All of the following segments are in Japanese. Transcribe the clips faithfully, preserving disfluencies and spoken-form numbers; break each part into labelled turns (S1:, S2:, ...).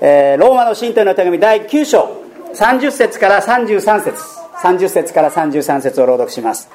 S1: えー、ローマの信徒への手紙だいきゅう章さんじゅっ節からさんじゅうさん節、さんじゅっ節からさんじゅうさん節を朗読します。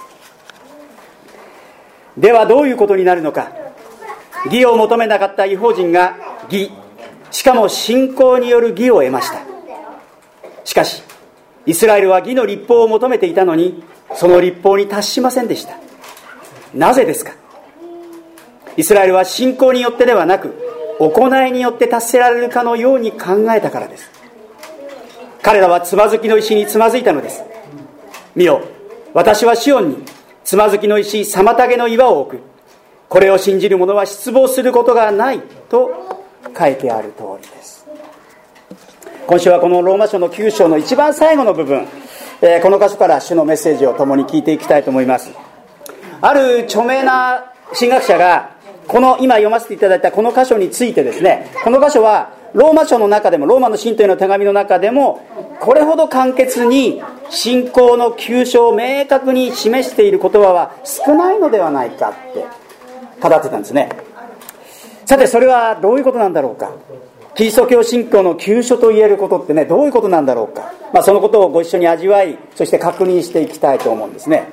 S1: ではどういうことになるのか。義を求めなかった異邦人が義、しかも信仰による義を得ました。しかしイスラエルは義の律法を求めていたのに、その律法に達しませんでした。なぜですか。イスラエルは信仰によってではなく、行いによって達せられるかのように考えたからです。彼らはつまずきの石につまずいたのです。見よ、私はシオンにつまずきの石、妨げの岩を置く。これを信じる者は失望することがないと書いてある通りです。今週はこのローマ書のきゅう章の一番最後の部分、えー、この箇所から主のメッセージを共に聞いていきたいと思います。ある著名な神学者がこの今読ませていただいたこの箇所についてですね、この箇所はローマ書の中でも、ローマの信徒への手紙の中でもこれほど簡潔に信仰の急所を明確に示している言葉は少ないのではないかって語ってたんですね。さてそれはどういうことなんだろうか。キリスト教信仰の急所と言えることってね、どういうことなんだろうか。まあ、そのことをご一緒に味わい、そして確認していきたいと思うんですね。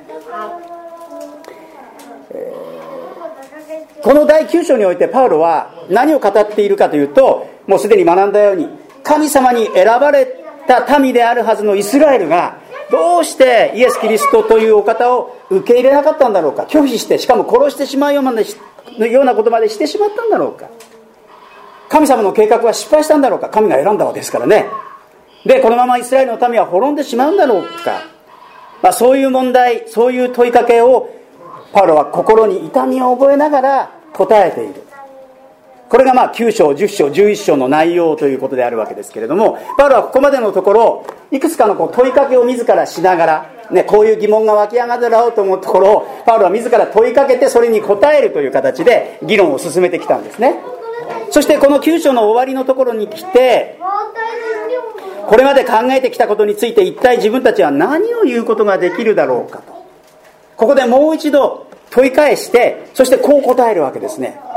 S1: えー、このだいきゅう章においてパウロは何を語っているかというと、もうすでに学んだように神様に選ばれた民であるはずのイスラエルがどうしてイエス・キリストというお方を受け入れなかったんだろうか。拒否して、しかも殺してしまうようなことまでしてしまったんだろうか。神様の計画は失敗したんだろうか。神が選んだわけですからね。でこのままイスラエルの民は滅んでしまうんだろうか。まあ、そういう問題、そういう問いかけをパウロは心に痛みを覚えながら答えている。これがまあきゅう章、じゅっ章、じゅういち章の内容ということであるわけですけれども、パウロはここまでのところいくつかのこう問いかけを自らしながら、ね、こういう疑問が湧き上がるだろうと思うところをパウロは自ら問いかけて、それに答えるという形で議論を進めてきたんですね。そしてこのきゅう章の終わりのところに来て、これまで考えてきたことについて一体自分たちは何を言うことができるだろうかと、ここでもう一度問い返して、そしてこう答えるわけですね。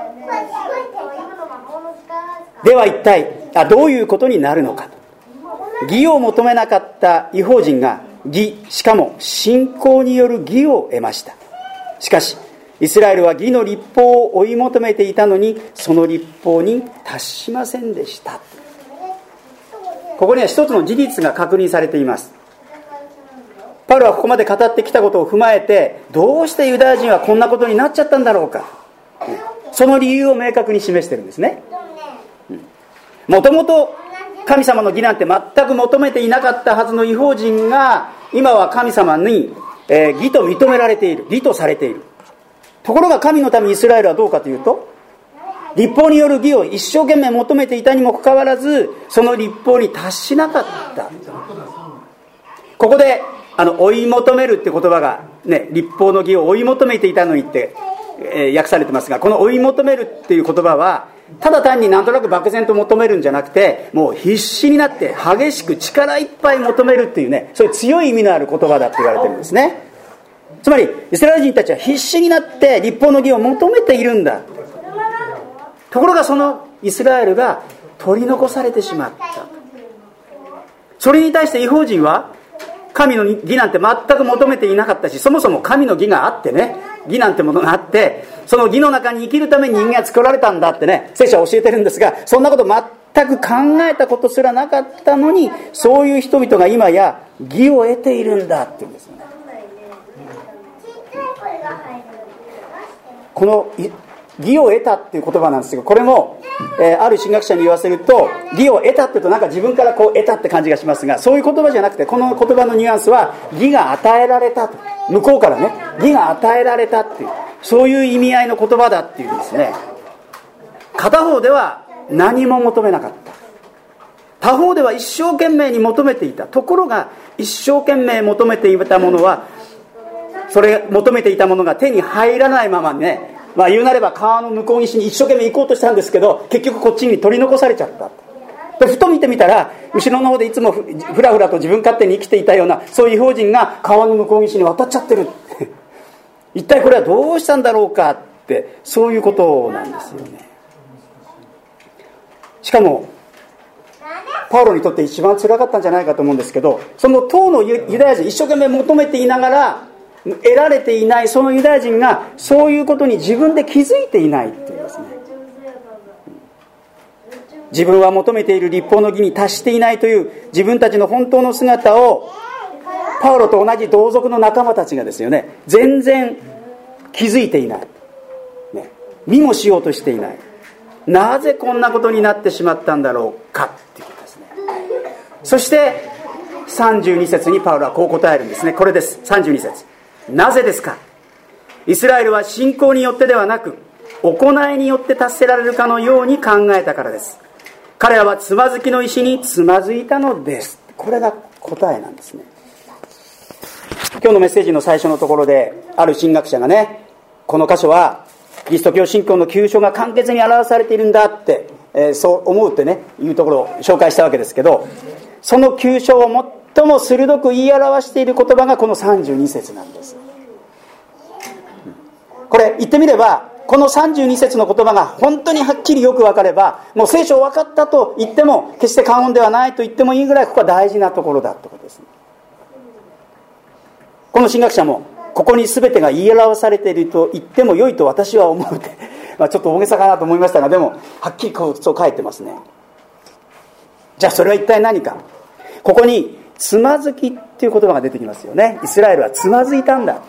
S1: では一体あどういうことになるのかと。義を求めなかった異邦人が義、しかも信仰による義を得ました。しかしイスラエルは義の律法を追い求めていたのに、その律法に達しませんでした。ここには一つの事実が確認されています。パウロはここまで語ってきたことを踏まえて、どうしてユダヤ人はこんなことになっちゃったんだろうか、その理由を明確に示しているんですね。もともと神様の義なんて全く求めていなかったはずの異邦人が、今は神様に、えー、義と認められている、義とされている。ところが神の民イスラエルはどうかというと、律法による義を一生懸命求めていたにもかかわらず、その律法に達しなかった。ここであの追い求めるって言葉が、ね、律法の義を追い求めていたのにって、えー、訳されてますが、この追い求めるっていう言葉はただ単になんとなく漠然と求めるんじゃなくて、もう必死になって激しく力いっぱい求めるっていうね、そういう強い意味のある言葉だって言われてるんですね。つまりイスラエル人たちは必死になって律法の義を求めているんだ。ところがそのイスラエルが取り残されてしまった。それに対して異邦人は神の義なんて全く求めていなかったし、そもそも神の義があってね、義なんてものがあって、その義の中に生きるために人間は作られたんだってね、聖書は教えてるんですが、そんなこと全く考えたことすらなかったのに、そういう人々が今や義を得ているんだって言うんですよね。この義を得たっていう言葉なんですが、これも、えー、ある神学者に言わせると、義を得たっていうとなんか自分からこう得たって感じがしますが、そういう言葉じゃなくて、この言葉のニュアンスは義が与えられたと、向こうからね、義が与えられたっていう、そういう意味合いの言葉だっていうんですね。片方では何も求めなかった、他方では一生懸命に求めていた。ところが一生懸命求めていたものは、それ求めていたものが手に入らないままね、まあ言うなれば川の向こう岸に一生懸命行こうとしたんですけど、結局こっちに取り残されちゃった。でふと見てみたら、後ろの方でいつもふらふらと自分勝手に生きていたような、そういう異邦人が川の向こう岸に渡っちゃってる一体これはどうしたんだろうかって、そういうことなんですよね。しかもパウロにとって一番辛かったんじゃないかと思うんですけど、その当のユダヤ人、一生懸命求めていながら得られていないそのユダヤ人がそういうことに自分で気づいていないっていうんですね。自分は求めている律法の義に達していないという自分たちの本当の姿をパウロと同じ同族の仲間たちがですよね、全然気づいていない、ね、見もしようとしていない。なぜこんなことになってしまったんだろうかっていうことですね。そしてさんじゅうに節にパウロはこう答えるんですね。これです。さんじゅうに節。なぜですか。イスラエルは信仰によってではなく行いによって達せられるかのように考えたからです。彼らはつまずきの石につまずいたのです。これが答えなんですね。今日のメッセージの最初のところである神学者がね、この箇所はキリスト教信仰の急所が簡潔に表されているんだって、えー、そう思うってねいうところを紹介したわけですけど、その急所を最も鋭く言い表している言葉がこのさんじゅうに節なんです。これ言ってみれば、このさんじゅうに節の言葉が本当にはっきりよく分かれば、もう聖書を分かったと言っても決して過言ではないと言ってもいいぐらい、ここは大事なところだということですね。この神学者もここに全てが言い表されていると言っても良いと私は思うて、まあ、ちょっと大げさかなと思いましたが、でもはっきりこうそう書いてますね。じゃあそれは一体何か。ここにつまずきっていう言葉が出てきますよね。イスラエルはつまずいたんだ。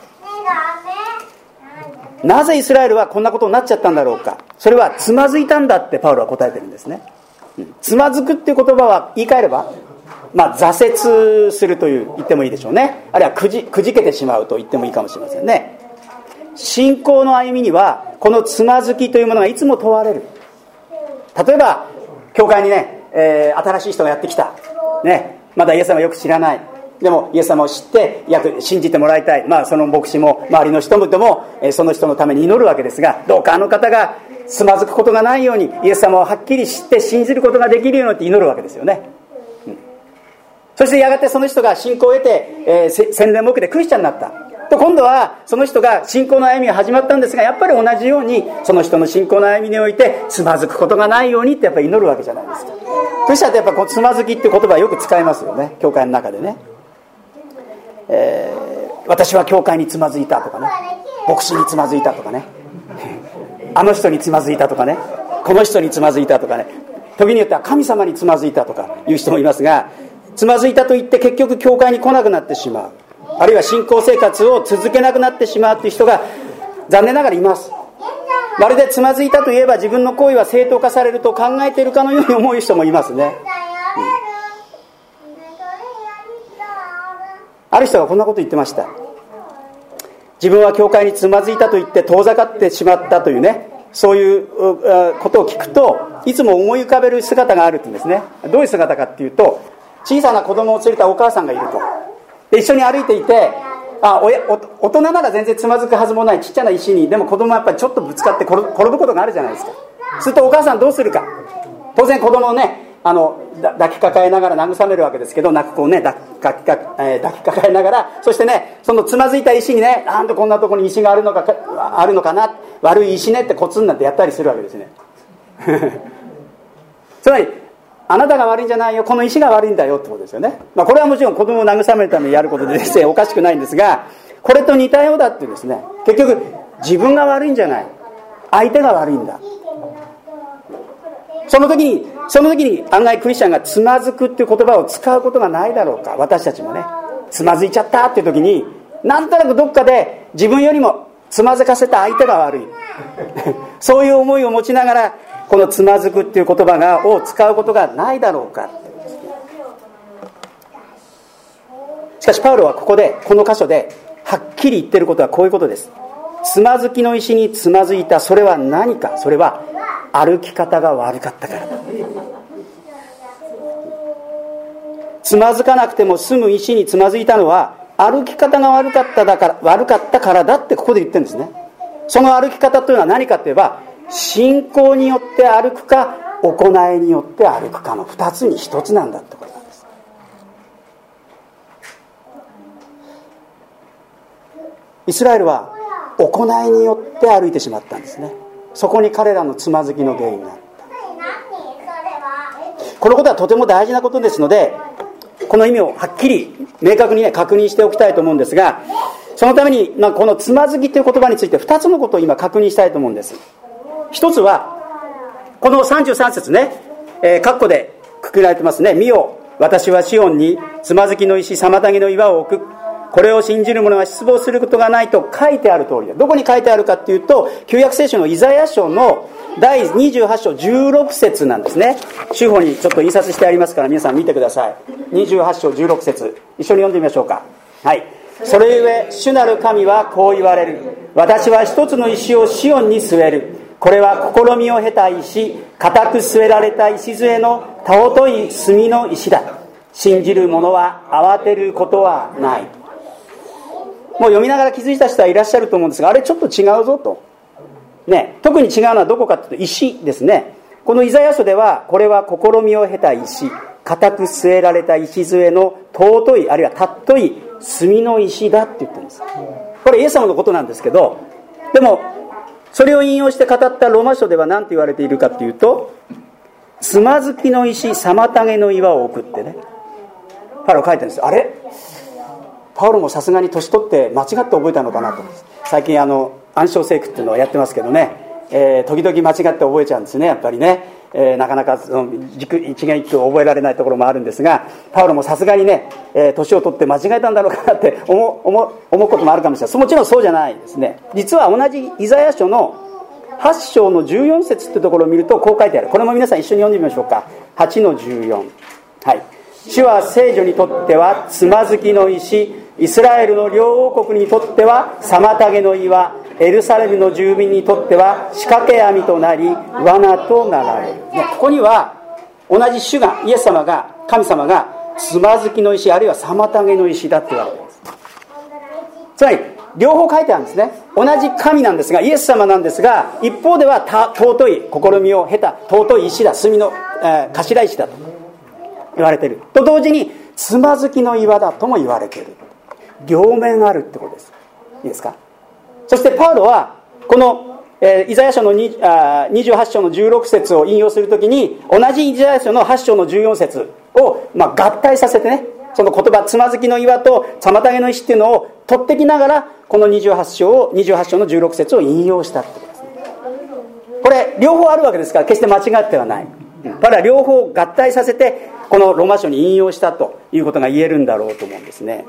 S1: なぜイスラエルはこんなことになっちゃったんだろうか。それはつまずいたんだってパウロは答えてるんですね。うん、つまずくっていう言葉は言い換えれば、まあ、挫折するという言ってもいいでしょうね。あるいはくじ、くじけてしまうと言ってもいいかもしれませんね。信仰の歩みにはこのつまずきというものがいつも問われる。例えば教会にね、えー、新しい人がやってきた、ね、まだイエス様をよく知らない。でもイエス様を知って信じてもらいたい。まあその牧師も周りの人々も、えー、その人のために祈るわけですが、どうかあの方がつまずくことがないように、イエス様をはっきり知って信じることができるようにって祈るわけですよね。うん、そしてやがてその人が信仰を得て、えー、宣伝目でクリスチャンになったと、今度はその人が信仰の歩みが始まったんですが、やっぱり同じようにその人の信仰の歩みにおいてつまずくことがないようにってやっぱり祈るわけじゃないですか。クリスチャンってやっぱこのつまずきっていう言葉はよく使いますよね、教会の中でね。えー、私は教会につまずいたとかね、牧師につまずいたとかね、あの人につまずいたとかね、この人につまずいたとかね、時によっては神様につまずいたとかいう人もいますが、つまずいたと言って結局教会に来なくなってしまう、あるいは信仰生活を続けなくなってしまうという人が残念ながらいます。まるでつまずいたといえば自分の行為は正当化されると考えているかのように思う人もいますね。うん、ある人がこんなこと言ってました。自分は教会につまずいたと言って遠ざかってしまったというね、そういうことを聞くといつも思い浮かべる姿があるって言うんですね。どういう姿かっていうと、小さな子供を連れたお母さんがいると、で一緒に歩いていて、あおやお大人なら全然つまずくはずもないちっちゃな石に、でも子供はやっぱりちょっとぶつかって転ぶ、転ぶことがあるじゃないですか。するとお母さんどうするか。当然子供をね、あの抱きかかえながら慰めるわけですけど、泣く子をね抱きかか、えー、抱きかかえながら、そしてねそのつまずいた石にね、なんとこんなところに石があるのかあるのかな、悪い石ねってコツになってやったりするわけですね。つまりあなたが悪いんじゃないよ、この石が悪いんだよってことですよね。まあ、これはもちろん子供を慰めるためにやることでですねおかしくないんですが、これと似たようだってですね、結局自分が悪いんじゃない、相手が悪いんだ。その時にその時に案外クリスチャンがつまずくっていう言葉を使うことがないだろうか。私たちもねつまずいちゃったっていう時に、なんとなくどっかで自分よりもつまずかせた相手が悪いそういう思いを持ちながらこのつまずくっていう言葉がを使うことがないだろうか。しかしパウロはここでこの箇所ではっきり言ってることはこういうことです。つまずきの石につまずいた、それは何か。それは歩き方が悪かったからだ。つまずかなくても済む石につまずいたのは歩き方が悪かっただから悪かったからだってここで言ってるんですね。その歩き方というのは何かといえば、信仰によって歩くか行いによって歩くかの二つに一つなんだってことなんです。イスラエルは行いによって歩いてしまったんですね。そこに彼らのつまずきの原因があった。 このことはとても大事なことですので、この意味をはっきり明確に、ね、確認しておきたいと思うんですが、そのために、まあ、このつまずきという言葉についてふたつのことを今確認したいと思うんです。一つはこのさんじゅうさん節ね、えー、括弧でくくられてますね。見よ、私はシオンにつまずきの石、妨げの岩を置く。これを信じる者は失望することがないと書いてある通りで、どこに書いてあるかっていうと、旧約聖書のイザヤ書のだいにじゅうはち章じゅうろく節なんですね。手法にちょっと印刷してありますから皆さん見てください。にじゅうはち章じゅうろく節、一緒に読んでみましょうか。はい。それゆえ主なる神はこう言われる。私は一つの石をシオンに据える。これは試みを経た石、固く据えられた礎の尊い炭の石だ。信じる者は慌てることはない。もう読みながら気づいた人はいらっしゃると思うんですが、あれちょっと違うぞと、ね、特に違うのはどこかというと石ですね。このイザヤ書ではこれは試みを経た石、固く据えられた礎の尊い、あるいは尊い炭の石だって言ってるんです。これイエス様のことなんですけど、でもそれを引用して語ったローマ書では何て言われているかっていうと、つまずきの石、妨げの岩を置くってね、パウロ書いてるんです。あれ、パウロもさすがに年取って間違って覚えたのかなと思います。最近あの暗唱聖句っていうのをやってますけどね、えー、時々間違って覚えちゃうんですね、やっぱりね、えー、なかなかその軸一言一句覚えられないところもあるんですが、パウロもさすがにね、えー、年を取って間違えたんだろうかなって思う、思う、思うこともあるかもしれない。もちろんそうじゃないですね。実は同じイザヤ書のはち章のじゅうよん節ってところを見るとこう書いてある。これも皆さん一緒に読んでみましょうか。はちのじゅうよん、はい。主は聖女にとってはつまずきの石、イスラエルの両王国にとっては妨げの岩、エルサレムの住民にとっては仕掛け網となり罠となられる。ここには同じ主が、イエス様が、神様がつまずきの石あるいは妨げの石だって言われています。つまり両方書いてあるんですね。同じ神なんですが、イエス様なんですが、一方では尊い試みを経た尊い石だ、炭の、えー、頭石だと言われていると同時につまずきの岩だとも言われている。両面あるってことです。いいですか。そしてパウロはこの、えー、イザヤ書のにあにじゅうはち章のじゅうろく節を引用するときに、同じイザヤ書のはち章のじゅうよん節を、まあ、合体させてね、その言葉つまずきの岩と妨げの石っていうのを取ってきながら、このにじゅうはち章をにじゅうはち章のじゅうろく節を引用したってことですね。これ両方あるわけですから決して間違ってはない。ただ両方合体させてこのローマ書に引用したということが言えるんだろうと思うんですね。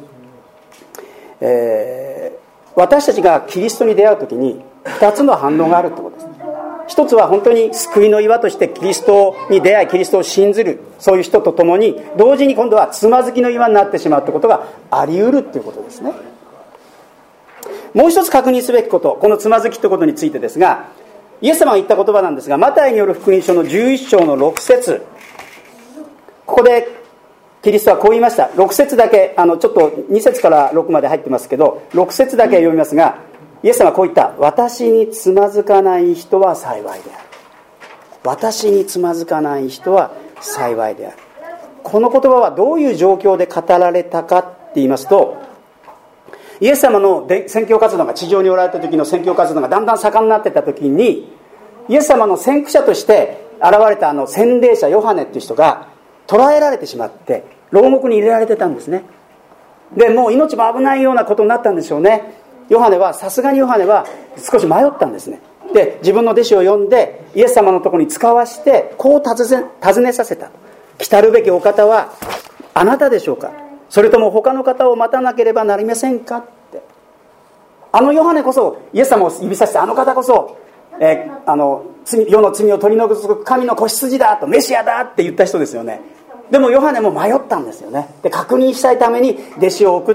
S1: えー、私たちがキリストに出会うときにふたつの反応があるってことです。一つは本当に救いの岩としてキリストに出会い、キリストを信ずる、そういう人と共に同時に今度はつまずきの岩になってしまうってことがあり得るっていうことですね。もう一つ確認すべきこと、このつまずきということについてですが、イエス様が言った言葉なんですが、マタイによる福音書のじゅういち章のろく節、ここでキリストはこう言いました。ろく節だけ、あのちょっとに節からろくまで入ってますけど、ろく節だけ読みますが、イエス様はこう言った。私につまずかない人は幸いである。私につまずかない人は幸いである。この言葉はどういう状況で語られたかって言いますと、イエス様の宣教活動が、地上におられた時の宣教活動がだんだん盛んになっていった時に、イエス様の先駆者として現れたあの洗礼者ヨハネっていう人が捕らえられてしまって牢獄に入れられてたんですね。でもう命も危ないようなことになったんでしょうね。ヨハネはさすがにヨハネは少し迷ったんですね。で自分の弟子を呼んでイエス様のところに使わしてこう尋ね、尋ねさせた。来たるべきお方はあなたでしょうか、それとも他の方を待たなければなりませんかって。あのヨハネこそ、イエス様を指さしてあの方こそ、えー、あの罪世の罪を取り除く神の子羊だと、メシアだって言った人ですよね。でもヨハネも迷ったんですよね。で確認したいために弟子を送って、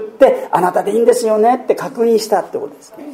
S1: あなたでいいんですよねって確認したってことですね。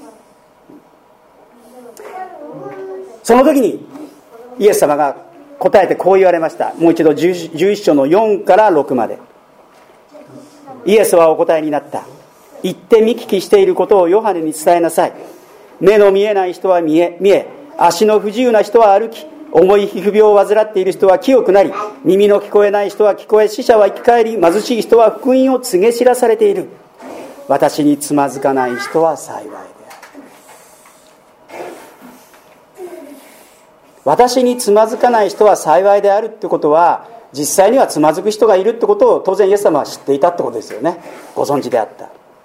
S1: その時にイエス様が答えてこう言われました。もう一度じゅういち章のよんからろくまで。イエスはお答えになった。言って見聞きしていることをヨハネに伝えなさい。目の見えない人は見え、見え、足の不自由な人は歩き、重い皮膚病を患っている人は清くなり、耳の聞こえない人は聞こえ、死者は生き返り、貧しい人は福音を告げ知らされている。私につまずかない人は幸いである。 私につまずかない人は幸いであるってことは、実際にはつまずく人がいるってことを当然イエス様は知っていたってことですよね。ご存知であった。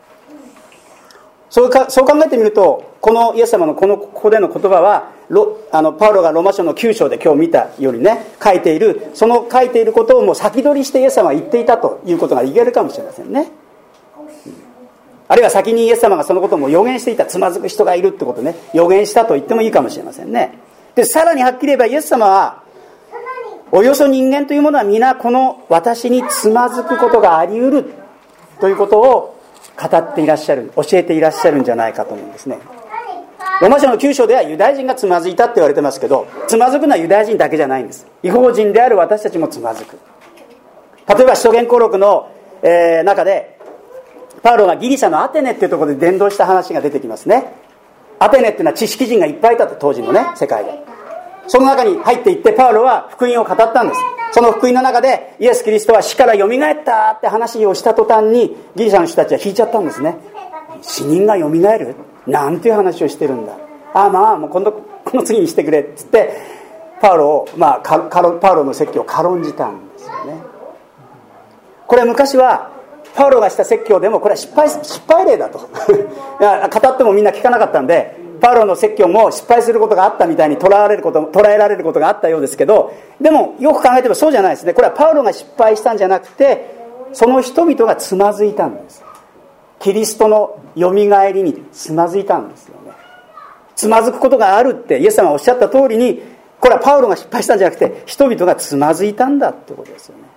S1: そうか、そう考えてみると、このイエス様のこのここでの言葉はロあのパウロがローマ書のきゅう章で今日見たようにね、書いている、その書いていることをもう先取りしてイエス様は言っていたということが言えるかもしれませんね。あるいは先にイエス様がそのことも予言していた、つまずく人がいるってことね、予言したと言ってもいいかもしれませんね。で、さらにはっきり言えばイエス様は、およそ人間というものは皆この私につまずくことがあり得るということを語っていらっしゃる、教えていらっしゃるんじゃないかと思うんですね。ローマ書のきゅう章ではユダヤ人がつまずいたって言われてますけど、つまずくのはユダヤ人だけじゃないんです。異邦人である私たちもつまずく。例えば使徒言行録の、えー、中でパウロがギリシャのアテネっていうところで伝道した話が出てきますね。アテネっていうのは知識人がいっぱいいたと、当時のね世界で。その中に入っていってパウロは福音を語ったんです。その福音の中でイエス・キリストは死からよみがえったって話をした途端にギリシャの人たちは引いちゃったんですね。死人がよみがえるなんていう話をしてるんだ。ああまあもう今度この次にしてくれって言ってパウロを、まあ、カロパウロの説教を軽んじたんですよね。これ昔はパウロがした説教でもこれは失敗失敗例だといや語ってもみんな聞かなかったんで、パウロの説教も失敗することがあったみたいに捉えられること捉えられることがあったようですけど、でもよく考えてみればそうじゃないですね。これはパウロが失敗したんじゃなくて、その人々がつまずいたんです。キリストのよみがえりにつまずいたんですよね。つまずくことがあるってイエス様がおっしゃった通りに、これはパウロが失敗したんじゃなくて人々がつまずいたんだってことですよね。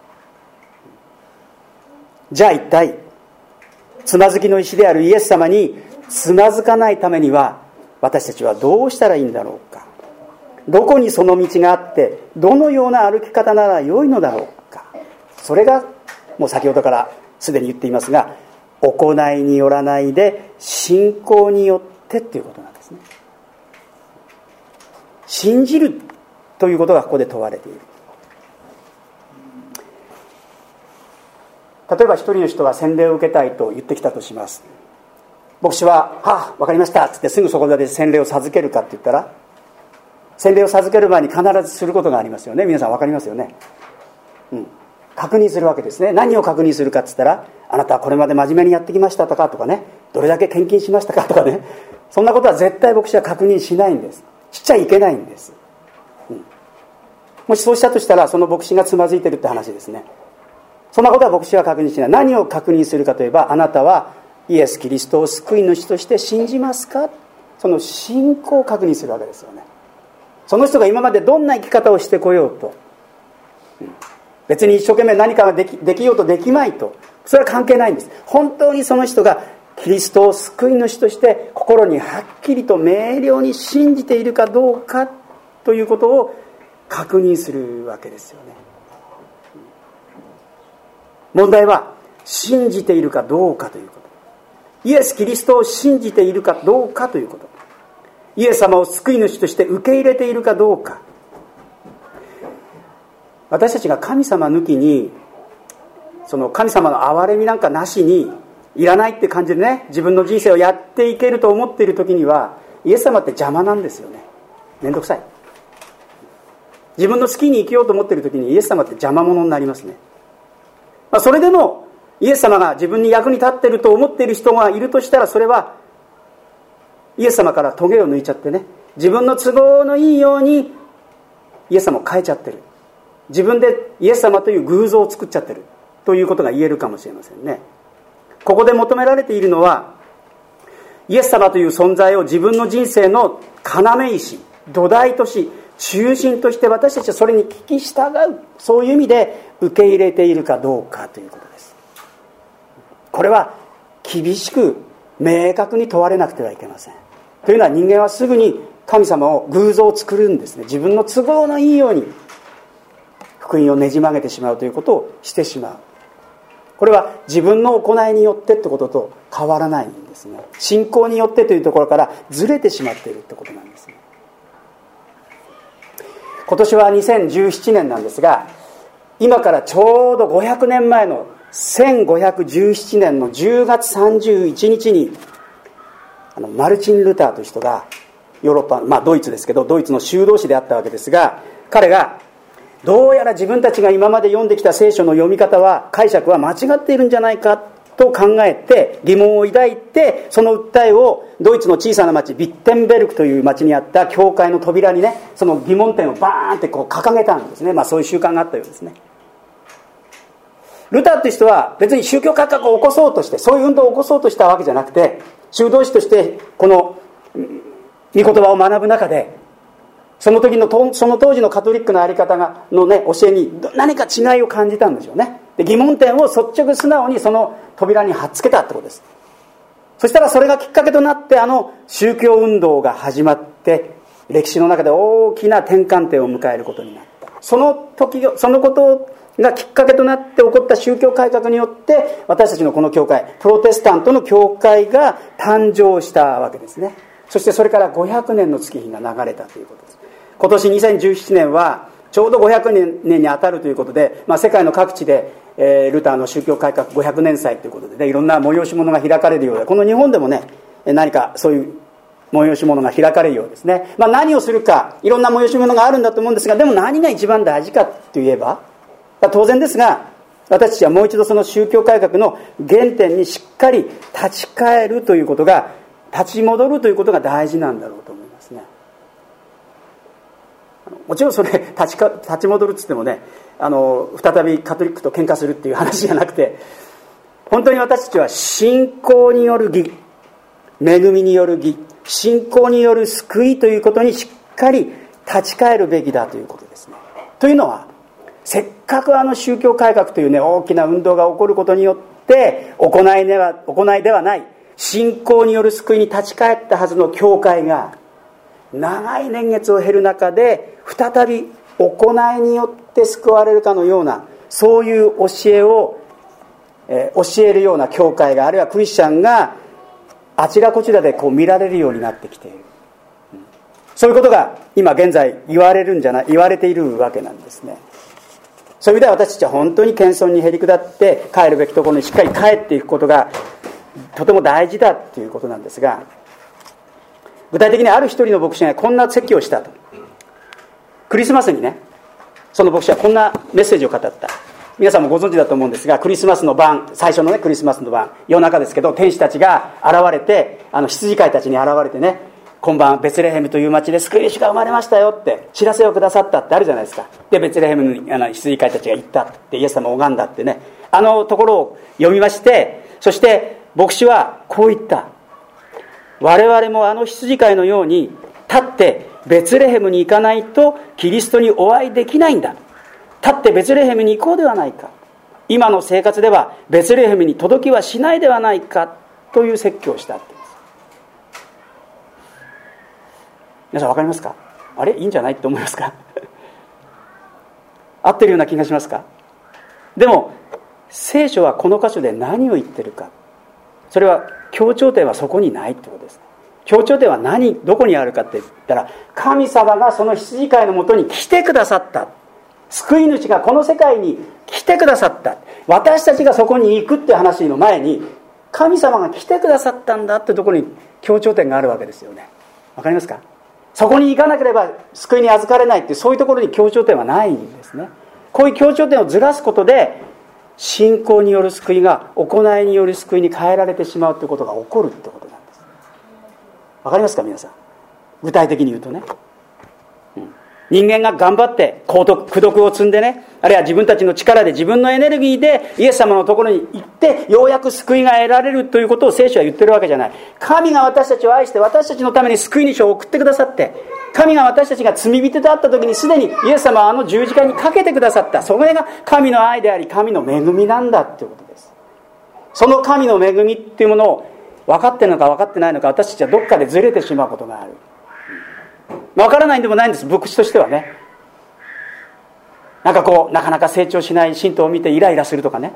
S1: じゃあ一体つまずきの石であるイエス様につまずかないためには私たちはどうしたらいいんだろうか。どこにその道があってどのような歩き方なら良いのだろうか。それがもう先ほどからすでに言っていますが、行いによらないで信仰によってっていうことなんですね。信じるということがここで問われている。例えば一人の人が洗礼を受けたいと言ってきたとします。牧師は、はあ、分かりましたってってすぐそこで洗礼を授けるかって言ったら、洗礼を授ける前に必ずすることがありますよね。皆さん分かりますよね。うん、確認するわけですね。何を確認するかって言ったら、あなたはこれまで真面目にやってきましたとかとかね、どれだけ献金しましたかとかね、そんなことは絶対牧師は確認しないんです。しちゃいけないんです、うん、もしそうしたとしたらその牧師がつまずいてるって話ですね。そんなことは牧師は確認しない。何を確認するかといえば、あなたはイエス・キリストを救い主として信じますか。その信仰を確認するわけですよね。その人が今までどんな生き方をしてこようと、うん、別に一生懸命何かができ、できようとできまいと、それは関係ないんです。本当にその人がキリストを救い主として心にはっきりと明瞭に信じているかどうかということを確認するわけですよね。問題は信じているかどうかということ。イエス・キリストを信じているかどうかということ。イエス様を救い主として受け入れているかどうか。私たちが神様抜きに、その神様の憐れみなんかなしにいらないって感じでね、自分の人生をやっていけると思っている時には、イエス様って邪魔なんですよね。めんどくさい。自分の好きに生きようと思っている時にイエス様って邪魔者になりますね。まあ、それでもイエス様が自分に役に立っていると思っている人がいるとしたら、それはイエス様から棘を抜いちゃってね、自分の都合のいいようにイエス様を変えちゃってる。自分でイエス様という偶像を作っちゃってるということが言えるかもしれませんね。ここで求められているのは、イエス様という存在を自分の人生の要石、土台とし、中心として私たちはそれに聞き従う、そういう意味で受け入れているかどうかということです。これは厳しく明確に問われなくてはいけません。というのは、人間はすぐに神様を偶像を作るんですね。自分の都合のいいように福音をねじ曲げてしまうということをしてしまう。これは自分の行いによってってことと変わらないんですね。信仰によってというところからずれてしまっているってことなんですね。今年はにせんじゅうななねんなんですが、今からちょうどごひゃくねんまえのせんごひゃくじゅうななねんのじゅうがつさんじゅういちにちに、あのマルチン・ルターという人がヨーロッパ、まあドイツですけど、ドイツの修道士であったわけですが、彼がどうやら自分たちが今まで読んできた聖書の読み方は、解釈は間違っているんじゃないかと考えて、疑問を抱いて、その訴えをドイツの小さな町ビッテンベルクという町にあった教会の扉にね、その疑問点をバーンってこう掲げたんですね。まあそういう習慣があったようですね。ルターという人は別に宗教改革を起こそうとして、そういう運動を起こそうとしたわけじゃなくて、修道士としてこの御言葉を学ぶ中で、その時のその当時のカトリックのあり方がのね教えに何か違いを感じたんでしょうね。で、疑問点を率直素直にその扉に貼っつけたってことです。そしたらそれがきっかけとなって、あの宗教運動が始まって、歴史の中で大きな転換点を迎えることになった。その時、そのことがきっかけとなって起こった宗教改革によって、私たちのこの教会、プロテスタントの教会が誕生したわけですね。そしてそれからごひゃくねんの月日が流れたということです。今年にせんじゅうななねんはちょうどごひゃくねんに当たるということで、まあ、世界の各地で、えー、ルターの宗教改革ごひゃくねん祭ということで、ね、いろんな催し物が開かれるようで、この日本でもね何かそういう催し物が開かれるようですね。まあ、何をするか、いろんな催し物があるんだと思うんですが、でも何が一番大事かといえば、当然ですが、私たちはもう一度その宗教改革の原点にしっかり立ち返るということが、立ち戻るということが大事なんだろうと思いますね。もちろんそれ立ちか立ち戻るっつってもね、あの再びカトリックと喧嘩するっていう話じゃなくて、本当に私たちは信仰による義、恵みによる義、信仰による救いということにしっかり立ち返るべきだということですね。というのは、せっかくあの宗教改革というね大きな運動が起こることによって行いでは、行いではない信仰による救いに立ち返ったはずの教会が、長い年月を経る中で再び行いによって救われるかのような、そういう教えを、えー、教えるような教会が、あるいはクリスチャンがあちらこちらでこう見られるようになってきている、うん、そういうことが今現在言われるんじゃない言われているわけなんですね。そういう意味では私たちは本当に謙遜にへり下って帰るべきところにしっかり帰っていくことがとても大事だということなんですが、具体的にある一人の牧師がこんな説教をしたと。クリスマスにね、その牧師はこんなメッセージを語った。皆さんもご存知だと思うんですが、クリスマスの晩、最初のねクリスマスの晩、夜中ですけど、天使たちが現れて、あの羊飼いたちに現れてね、今晩ベツレヘムという町で救い主が生まれましたよって知らせをくださったってあるじゃないですか。でベツレヘムにあの羊飼いたちが行ったって、イエス様を拝んだってね、あのところを読みまして、そして牧師はこう言った。我々もあの羊飼いのように立ってベツレヘムに行かないとキリストにお会いできないんだ。立ってベツレヘムに行こうではないか。今の生活ではベツレヘムに届きはしないではないかという説教をしたって言うんです。皆さん分かりますか？あれいいんじゃないって思いますか？合ってるような気がしますか？でも聖書はこの箇所で何を言ってるか、それは強調点はそこにないってことです。強調点は何どこにあるかって言ったら、神様がその羊飼いのもとに来てくださった、救い主がこの世界に来てくださった、私たちがそこに行くって話の前に神様が来てくださったんだってところに強調点があるわけですよね。わかりますか？そこに行かなければ救いに預かれないっていう、そういうところに強調点はないんですね。こういう強調点をずらすことで信仰による救いが行いによる救いに変えられてしまうということが起こるってことなんです。わかりますか皆さん？具体的に言うとね、うん、人間が頑張って功徳を積んでね、あるいは自分たちの力で自分のエネルギーでイエス様のところに行ってようやく救いが得られるということを聖書は言ってるわけじゃない。神が私たちを愛して私たちのために救い主を送ってくださって、神が私たちが罪人であった時にすでにイエス様はあの十字架にかけてくださった。それが神の愛であり神の恵みなんだということです。その神の恵みっていうものを分かってるのか分かってないのか、私たちはどっかでずれてしまうことがある。分からないんでもないんです、牧師としてはね。なんかこうなかなか成長しない信徒を見てイライラするとかね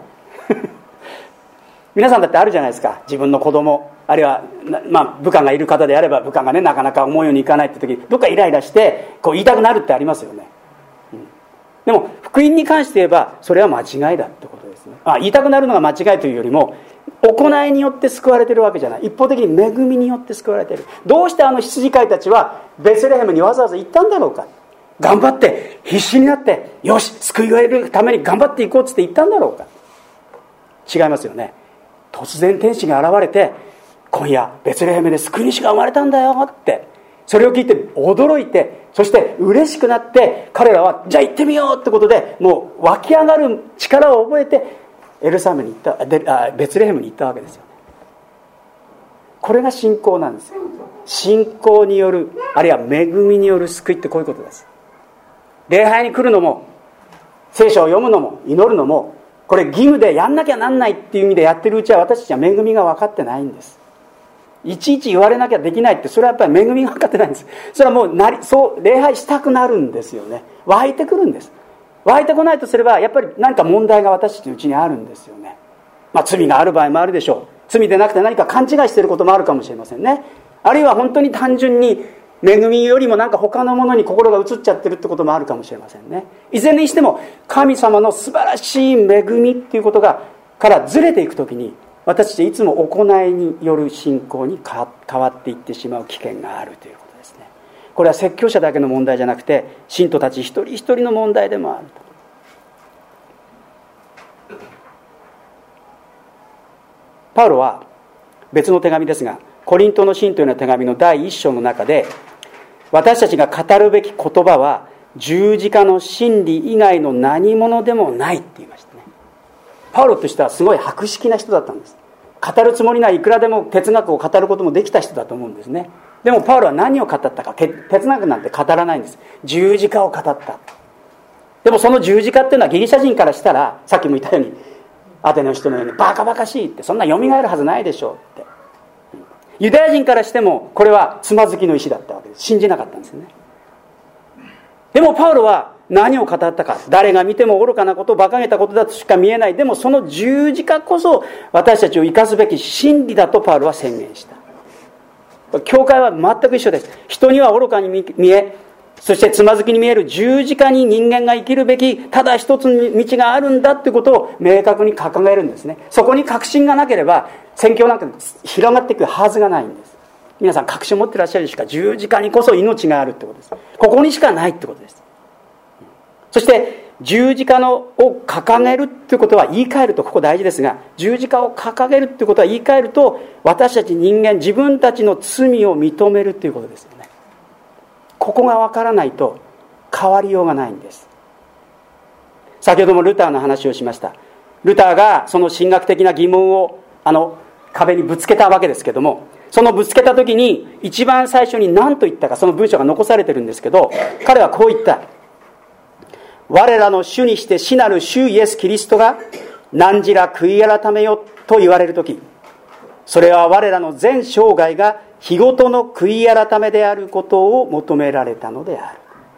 S1: 皆さんだってあるじゃないですか。自分の子供、あるいは、まあ、部下がいる方であれば部下がねなかなか思うようにいかないって時にどっかイライラしてこう言いたくなるってありますよね、うん、でも福音に関して言えばそれは間違いだってことですね。あ、言いたくなるのが間違いというよりも、 行いによって救われているわけじゃない。一方的に恵みによって救われている。どうしてあの羊飼いたちはベツレヘムにわざわざ行ったんだろうか。頑張って必死になって、よし救いを得るために頑張っていこうっつって言ったんだろうか。違いますよね。突然天使が現れて、今夜ベツレヘムで救い主が生まれたんだよって、それを聞いて驚いて、そして嬉しくなって、彼らはじゃあ行ってみようってことで、もう湧き上がる力を覚えてエルサレムに行ったであベツレヘムに行ったわけですよね。これが信仰なんですよ。信仰による、あるいは恵みによる救いってこういうことです。礼拝に来るのも、聖書を読むのも、祈るのも、これ義務でやんなきゃなんないっていう意味でやってるうちは、私たちは恵みが分かってないんです。いちいち言われなきゃできないって、それはやっぱり恵みが分かってないんです。それはもうなりそう礼拝したくなるんですよね。湧いてくるんです。湧いてこないとすれば、やっぱり何か問題が私たちのうちにあるんですよね。まあ罪がある場合もあるでしょう。罪でなくて何か勘違いしていることもあるかもしれませんね。あるいは本当に単純に恵みよりもなんか他のものに心が移っちゃってるってこともあるかもしれませんね。いずれにしても神様の素晴らしい恵みっていうことがからずれていくときに、私たちいつも行いによる信仰に変わっていってしまう危険があるということですね。これは説教者だけの問題じゃなくて、信徒たち一人一人の問題でもあると。パウロは別の手紙ですが、コリントの信徒への手紙のだいいっ章の中で、私たちが語るべき言葉は十字架の真理以外の何者でもないって言いましたね。パウロとしてはすごい博識な人だったんです。語るつもりないいくらでも哲学を語ることもできた人だと思うんですね。でもパウロは何を語ったか、哲学なんて語らないんです。十字架を語った。でもその十字架っていうのはギリシャ人からしたら、さっきも言ったようにアテネの人のようにバカバカしいって、そんな蘇るはずないでしょうって。ユダヤ人からしてもこれはつまずきの石だったわけです。信じなかったんですよね。でもパウロは何を語ったか、誰が見ても愚かなこと、馬鹿げたことだとしか見えない。でもその十字架こそ私たちを生かすべき真理だとパウロは宣言した。教会は全く一緒です。人には愚かに見え、そしてつまずきに見える十字架に人間が生きるべきただ一つの道があるんだってことを明確に掲げるんですね。そこに確信がなければ宣教なんか広がっていくはずがないんです。皆さん確信を持っていらっしゃるしか、十字架にこそ命があるってことです。ここにしかないってことです。そして十字架のを掲げるってことは、言い換えるとここ大事ですが、十字架を掲げるってことは言い換えると、私たち人間自分たちの罪を認めるっていうことですよね。ここが分からないと変わりようがないんです。先ほどもルターの話をしました。ルターがその神学的な疑問をあの壁にぶつけたわけですけども、そのぶつけた時に一番最初に何と言ったか、その文章が残されてるんですけど、彼はこう言った。我らの主にして死なる主イエス・キリストが何ら悔い改めよと言われるとき、それは我らの全生涯が日ごとの悔い改めであることを求められたのである。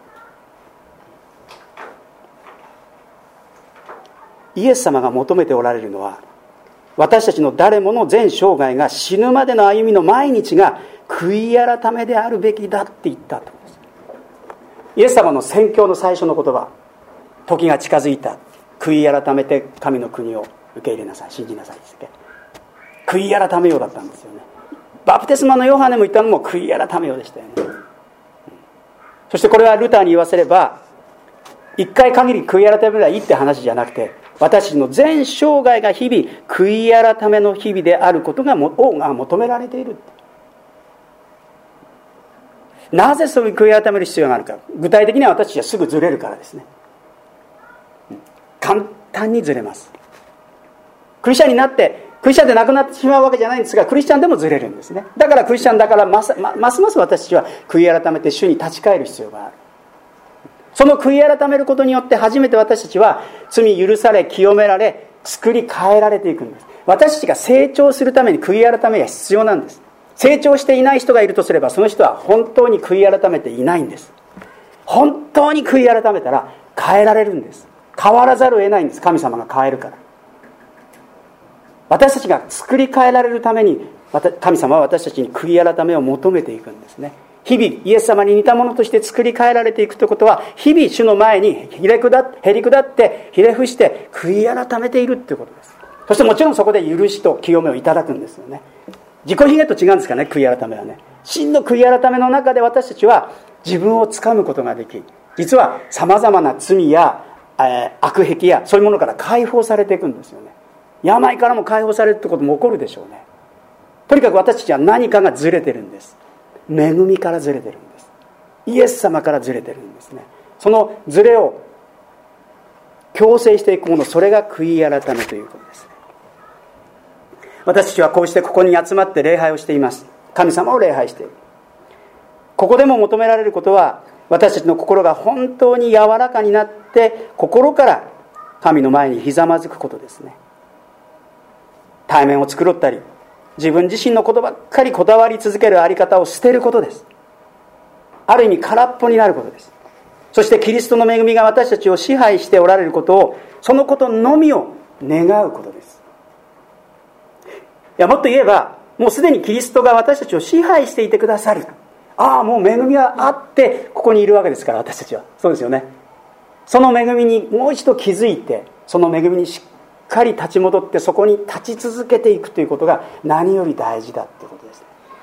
S1: イエス様が求めておられるのは、私たちの誰もの全生涯が死ぬまでの歩みの毎日が悔い改めであるべきだって言ったと。イエス様の宣教の最初の言葉、時が近づいた、悔い改めて神の国を受け入れなさい、信じなさいですね。悔い改めようだったんですよね。バプテスマのヨハネも言ったのも悔い改めようでしたよね。そしてこれはルターに言わせれば、一回限り悔い改めればいいって話じゃなくて、私たちの全生涯が日々悔い改めの日々であることがもをが求められている。なぜそういう悔い改める必要があるか。具体的には私たちはすぐずれるからですね。簡単にずれます。クリスチャンになってクリスチャンでなくなってしまうわけじゃないんですが、クリスチャンでもずれるんですね。だからクリスチャンだからますますます私たちは悔い改めて主に立ち返る必要がある。その悔い改めることによって初めて私たちは罪許され、清められ、作り変えられていくんです。私たちが成長するために悔い改めが必要なんです。成長していない人がいるとすれば、その人は本当に悔い改めていないんです。本当に悔い改めたら変えられるんです。変わらざるを得ないんです。神様が変えるから。私たちが作り変えられるために、神様は私たちに悔い改めを求めていくんですね。日々イエス様に似たものとして作り変えられていくということは、日々主の前にひれくだってへりくだってひれ伏して悔い改めているということです。 そしてもちろんそこで許しと清めをいただくんですよね。自己卑下と違うんですかね、悔い改めはね。真の悔い改めの中で私たちは自分をつかむことができ、実はさまざまな罪や、えー、悪癖やそういうものから解放されていくんですよね。病からも解放されるってことも起こるでしょうね。とにかく私たちは何かがずれてるんです。恵みからずれてるんです。イエス様からずれてるんですね。そのずれを強制していくもの、それが悔い改めということです。私たちはこうしてここに集まって礼拝をしています。神様を礼拝している。ここでも求められることは、私たちの心が本当に柔らかになって心から神の前にひざまずくことですね。対面を繕ったり、自分自身のことばっかりこだわり続けるあり方を捨てることです。ある意味空っぽになることです。そしてキリストの恵みが私たちを支配しておられることを、そのことのみを願うことです。いや、もっと言えば、もうすでにキリストが私たちを支配していてくださる。ああ、もう恵みがあってここにいるわけですから、私たちは。そうですよね。その恵みにもう一度気づいて、その恵みにしっかり立ち戻って、そこに立ち続けていくということが何より大事だということです。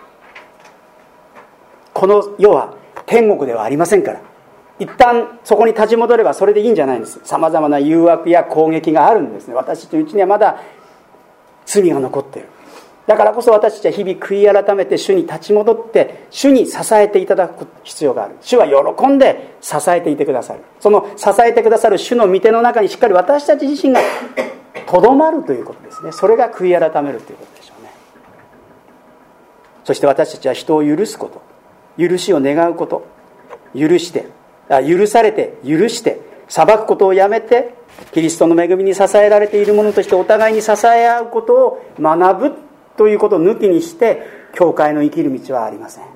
S1: この世は天国ではありませんから、一旦そこに立ち戻ればそれでいいんじゃないんです。さまざまな誘惑や攻撃があるんですね。私たちのうちにはまだ罪が残っている。だからこそ私たちは日々悔い改めて主に立ち戻って、主に支えていただく必要がある。主は喜んで支えていてくださる。その支えてくださる主の御手の中にしっかり私たち自身がとどまるということですね。それが悔い改めるということでしょうね。そして私たちは人を許すこと、許しを願うこと、許してあ許されて許して裁くことをやめて、キリストの恵みに支えられているものとしてお互いに支え合うことを学ぶということを抜きにして、教会の生きる道はありません。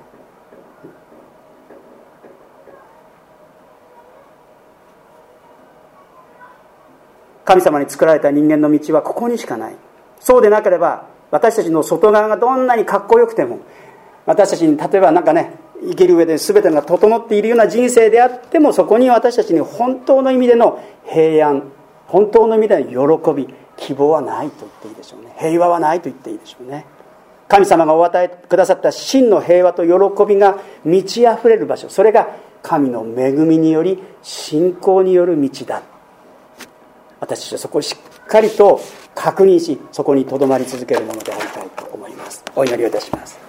S1: 神様に作られた人間の道はここにしかない。そうでなければ、私たちの外側がどんなにかっこよくても、私たちに例えばなんかね、生きる上で全てが整っているような人生であっても、そこに私たちに本当の意味での平安、本当の意味での喜び、希望はないと言っていいでしょうね。平和はないと言っていいでしょうね。神様がお与えくださった真の平和と喜びが満ち溢れる場所、それが神の恵みにより信仰による道だ。私たちはそこをしっかりと確認し、そこにとどまり続けるものでありたいと思います。お祈りをいたします。